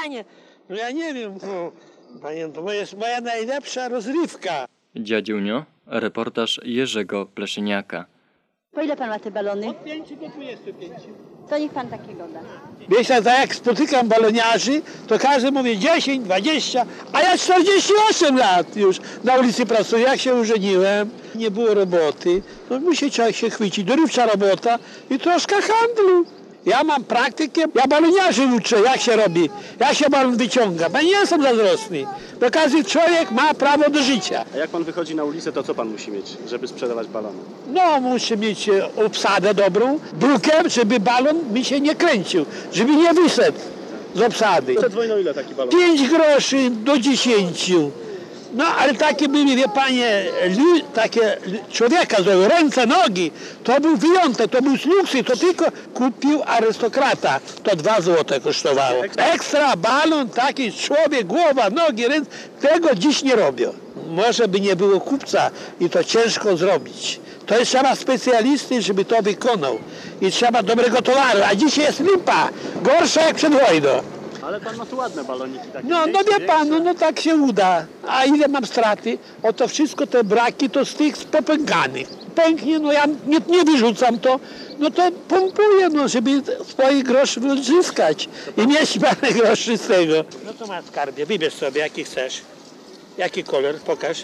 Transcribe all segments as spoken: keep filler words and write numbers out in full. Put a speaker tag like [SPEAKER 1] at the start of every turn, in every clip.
[SPEAKER 1] panie, no ja nie wiem, no, panie, to jest moja najlepsza rozrywka.
[SPEAKER 2] Dziadziunio, reportaż Jerzego Pleszyniaka.
[SPEAKER 3] Po ile pan ma te balony?
[SPEAKER 1] Od pięciu do dwudziestu pięciu.
[SPEAKER 3] To niech pan takiego da.
[SPEAKER 1] Wiesz, tak jak spotykam baloniarzy, to każdy mówi dziesięć, dwadzieścia, a ja czterdzieści osiem lat już na ulicy pracuję. Jak się ożeniłem, nie było roboty, no musi człowiek się chwycić. Dorywcza robota i troszkę handlu. Ja mam praktykę, ja baloniarzy uczę, jak się robi, jak się balon wyciąga. Bo nie jestem zazdrosny, bo każdy człowiek ma prawo do życia.
[SPEAKER 4] A jak pan wychodzi na ulicę, to co pan musi mieć, żeby sprzedawać balony?
[SPEAKER 1] No, musi mieć obsadę dobrą, brukiem, żeby balon mi się nie kręcił, żeby nie wyszedł z obsady.
[SPEAKER 4] Przed wojną ile taki balon?
[SPEAKER 1] pięć groszy do dziesięciu. No, ale takie były, wie panie, li, takie człowieka, z ręce, nogi, to był wyjątek, to był luksy, to tylko kupił arystokrata. To dwa złote kosztowało. Ekstra balon, taki człowiek, głowa, nogi, ręce, tego dziś nie robią. Może by nie było kupca i to ciężko zrobić. To jest trzeba specjalisty, żeby to wykonał. I trzeba dobrego towaru, a dzisiaj jest lipa, gorsza jak przed wojną.
[SPEAKER 4] Ale pan ma tu ładne baloniki takie.
[SPEAKER 1] No, no wie pan, no, no tak się uda. A ile mam straty? Oto wszystko te braki to z tych popękanych. Pęknie, no ja nie, nie wyrzucam to, no to pompuję, no, żeby swoich groszy wyzyskać i mieć parę groszy z tego. No to masz skarbie, wybierz sobie jaki chcesz. Jaki kolor? Pokaż.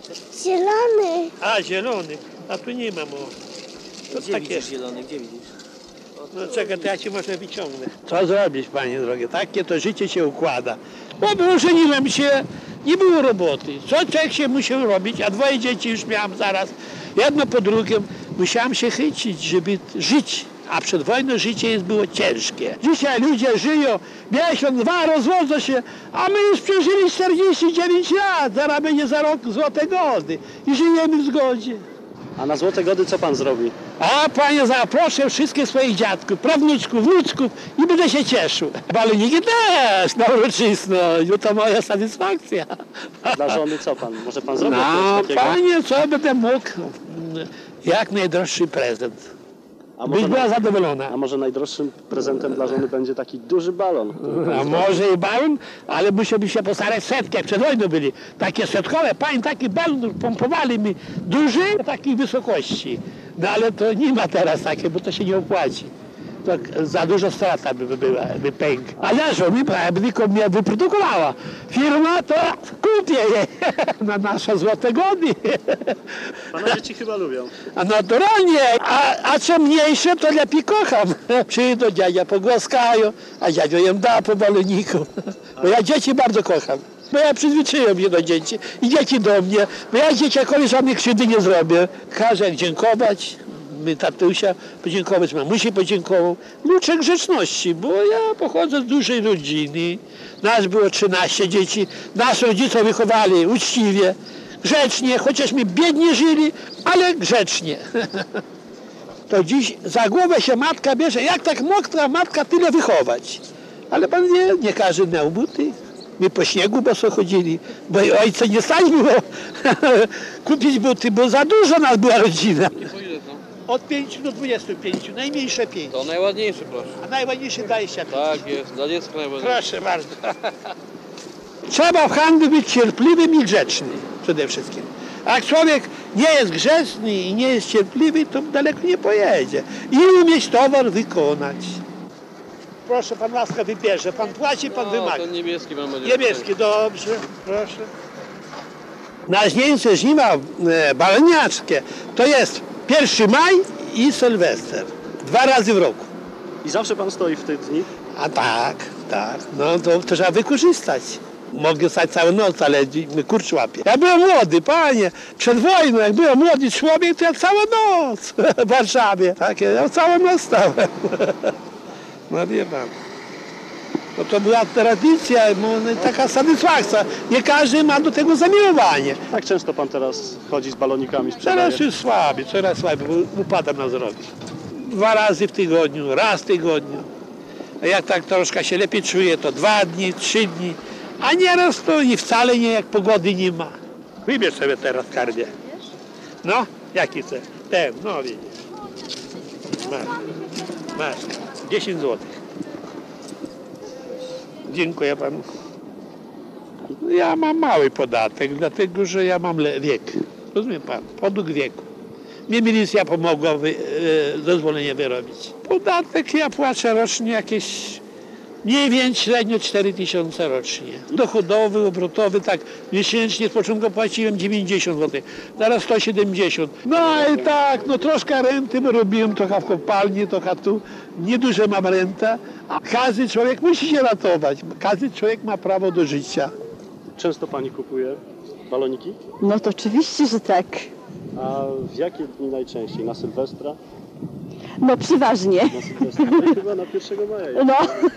[SPEAKER 5] Zielony.
[SPEAKER 1] A, zielony. A tu nie mam. O. To
[SPEAKER 6] Gdzie
[SPEAKER 1] takie...
[SPEAKER 6] widzisz zielony? Gdzie widzisz?
[SPEAKER 1] No czekaj, to ja ci może wyciągnę. Co zrobić, panie drogie? Takie to życie się układa. Bo ożeniłem się, nie było roboty. Co człowiek się musiał robić, a dwoje dzieci już miałem zaraz. Jedno po drugim. Musiałem się chycić, żeby żyć. A przed wojną życie jest było ciężkie. Dzisiaj ludzie żyją miesiąc, dwa, rozwodzą się, a my już przeżyli czterdzieści dziewięć lat. Zaraz będzie za rok złote gody i żyjemy w zgodzie.
[SPEAKER 4] A na złote gody co pan zrobi?
[SPEAKER 1] A panie, zaproszę wszystkich swoich dziadków, prawnuczków, wnuczków i będę się cieszył. Baloniki też na uroczysność, bo to moja satysfakcja.
[SPEAKER 4] Dla żony co pan? Może pan zrobić
[SPEAKER 1] No
[SPEAKER 4] coś takiego?
[SPEAKER 1] panie, co będę mógł? Jak najdroższy prezent.
[SPEAKER 4] A
[SPEAKER 1] Byś
[SPEAKER 4] może,
[SPEAKER 1] była zadowolona.
[SPEAKER 4] a może najdroższym prezentem dla żony będzie taki duży balon? który pan
[SPEAKER 1] A
[SPEAKER 4] zrobi?
[SPEAKER 1] może i balon, ale musiałby się postarać setki, jak przed wojną byli. Takie setkowe, panie, taki balon pompowali mi duży, takiej wysokości. No ale to nie ma teraz takiej, bo to się nie opłaci. To za dużo strata by była, by pęk. A ja żony, by tylko mnie wyprodukowała. Firma to kupię jej na nasze złote gody.
[SPEAKER 4] Pana dzieci chyba lubią.
[SPEAKER 1] A naturalnie, a, a co mniejsze, to lepiej kocham. Przyjdą, dziadzia pogłaskają, a dziadzio jem da po baloniku. Bo ja dzieci bardzo kocham. Bo ja przyzwyczaiłem się do dzieci i dzieci do mnie. Bo ja dzieciakowi żadnej krzywdy nie zrobię. Każę dziękować. My tatusia podziękować, mamusi podziękował. Uczę grzeczności, bo ja pochodzę z dużej rodziny. Nas było trzynaście dzieci. Nas rodzice wychowali uczciwie, grzecznie, chociaż my biednie żyli, ale grzecznie. To dziś za głowę się matka bierze, jak tak mogła matka tyle wychować. Ale pan wie, nie każdy miał buty. My po śniegu boso chodzili, bo i ojca nie stać było kupić buty, bo za dużo nas była rodzina. Od pięciu do dwudziestu pięciu, najmniejsze pięć.
[SPEAKER 6] To najładniejszy, proszę.
[SPEAKER 1] A najładniejszy dwadzieścia pięć.
[SPEAKER 6] Tak jest, dla dziecka najładniejszy.
[SPEAKER 1] Proszę bardzo. Trzeba w handlu być cierpliwym i grzecznym przede wszystkim. A jak człowiek nie jest grzeczny i nie jest cierpliwy, to daleko nie pojedzie. I umieć towar wykonać. Proszę, pan łaska wybierze. Pan płaci, pan
[SPEAKER 6] No,
[SPEAKER 1] wymaga.
[SPEAKER 6] ten niebieski pan będzie.
[SPEAKER 1] Niebieski, dobrze, proszę. Najważniejsze żniwa e, baloniarskie to jest pierwszy maj i Sylwester. Dwa razy w roku.
[SPEAKER 4] I zawsze pan stoi w tych dni?
[SPEAKER 1] A tak, tak. No to, to trzeba wykorzystać. Mogę stać całą noc, ale my kurcz łapie. Ja byłem młody, panie. Przed wojną, jak byłem młody człowiek, to ja całą noc w Warszawie. Tak, ja całą noc stałem. No wie pan. No to była tradycja, no, taka satysfakcja. Nie każdy ma do tego zamiłowanie.
[SPEAKER 4] Jak często pan teraz chodzi z balonikami, sprzedaje?
[SPEAKER 1] Teraz już słabiej, coraz słabiej, bo upadam na zdrowie. Dwa razy w tygodniu, raz w tygodniu. A jak tak troszkę się lepiej czuję, to dwa dni, trzy dni. A nieraz to i wcale nie, jak pogody nie ma. Wybierz sobie teraz skarbie. No, jaki chcesz? Ten, no widzisz. Masz, masz, dziesięć złotych. Dziękuję panu. Ja mam mały podatek, dlatego że ja mam le- wiek. Rozumie pan? Podług wieku. Mnie milicja pomogła wy, e, zezwolenie wyrobić. Podatek ja płacę rocznie jakieś mniej więcej średnio cztery tysiące rocznie. Dochodowy, obrotowy, tak miesięcznie z początku płaciłem dziewięćdziesiąt złotych, teraz sto siedemdziesiąt. No i tak, no troszkę renty robiłem, trochę w kopalni, trochę tu. Nieduże mam rentę, a każdy człowiek musi się ratować. Każdy człowiek ma prawo do życia.
[SPEAKER 4] Często pani kupuje baloniki?
[SPEAKER 3] No to oczywiście, że tak.
[SPEAKER 4] A w jakie dni najczęściej? Na Sylwestra?
[SPEAKER 3] No przeważnie.
[SPEAKER 4] Na Sylwestra? No, chyba na pierwszego maja. Jest
[SPEAKER 3] No,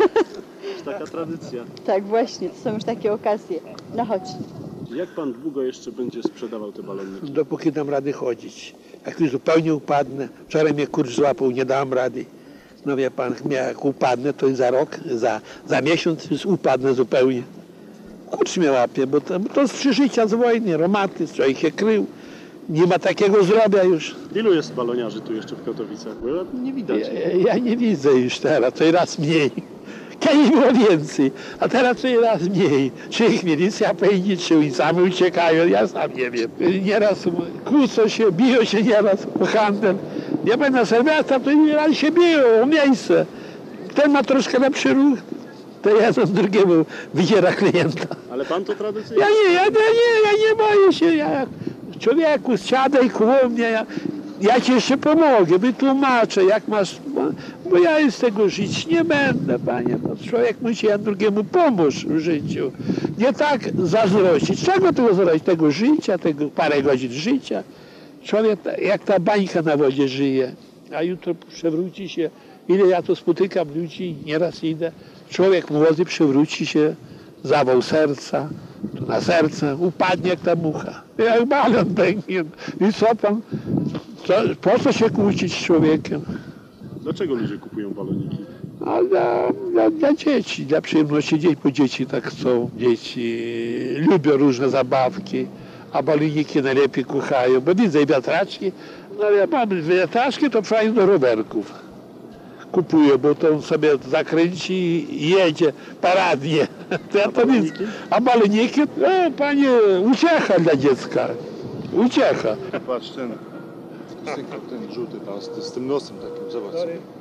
[SPEAKER 4] taka tradycja.
[SPEAKER 3] tak właśnie, to są już takie okazje. No chodź.
[SPEAKER 4] Jak pan długo jeszcze będzie sprzedawał te baloniki?
[SPEAKER 1] Dopóki dam rady chodzić. Jak już zupełnie upadnę, wczoraj mnie kurcz złapał, nie dałem rady. No wie pan, jak upadnę, to za rok, za, za miesiąc już upadnę zupełnie. Kurcz mnie łapie, bo to, bo to z przeżycia z wojny, romatyzm, człowiek się krył. Nie ma takiego zdrowia już.
[SPEAKER 4] Ilu jest baloniarzy tu jeszcze w Katowicach? Bo ja nie widać.
[SPEAKER 1] Ja, ja nie widzę już teraz, coraz mniej. Kiedyś było więcej, a teraz coraz mniej. Czy ich milicja pędzi, czy oni sami uciekają, ja sam nie wiem. Nieraz kłócą się, biją się nieraz o handel. Ja będę na Sylwestra, to nieraz się biją o miejsce. Ten ma troszkę lepszy ruch, to jeden drugiemu wydziera klienta.
[SPEAKER 4] Ale pan to tradycyjnie?
[SPEAKER 1] Ja nie, ja, ja nie, ja nie boję się. Ja, człowieku, siadaj koło mnie, ja, ja ci jeszcze pomogę, wytłumaczę, jak masz, bo, bo ja z tego żyć nie będę, panie. No, człowiek musi jeden drugiemu pomóc w życiu. Nie tak zazdrościć. Czego tego zazdrościć? Tego życia, tego parę godzin życia. Człowiek jak ta bańka na wodzie żyje, a jutro przewróci się. Ile ja to spotykam ludzi, nieraz idę. Człowiek młody przewróci się, zawał serca, tu na serce, upadnie jak ta mucha. Jak balon pęknie. I co tam? Co, po co się kłócić z człowiekiem?
[SPEAKER 4] Dlaczego ludzie kupują baloniki?
[SPEAKER 1] A dla, dla, dla dzieci, dla przyjemności dzieci, bo dzieci tak chcą. Dzieci lubią różne zabawki, a baloniki najlepiej kochają, bo widzę i wiatraczki. No ja mam wiatraczki, to fajnie do rowerków. Kupuję, bo to on sobie zakręci i jedzie paradnie. To ja to widzę. A baloniki? No panie, uciecha dla dziecka. Uciecha.
[SPEAKER 7] Patrz ten, ten, ten żółty tam z, z tym nosem takim, zobacz.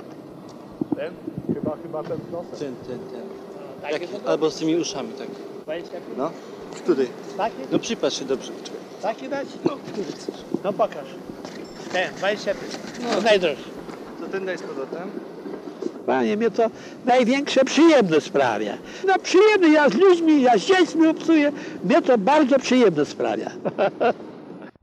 [SPEAKER 4] Ten? Chyba, chyba ten nosem.
[SPEAKER 6] Ten, ten, ten. Jak, albo z tymi uszami, tak.
[SPEAKER 7] No, który?
[SPEAKER 1] Taki?
[SPEAKER 6] No przypatrz się dobrze.
[SPEAKER 1] Taki dać? No, no pokaż. Ten, dwadzieścia pięć. No najdroższy.
[SPEAKER 6] To ten daj z powrotem.
[SPEAKER 1] Panie, mnie to największe przyjemność sprawia. No przyjemne, ja z ludźmi, ja z dziećmi obcuję, mnie to bardzo przyjemne sprawia.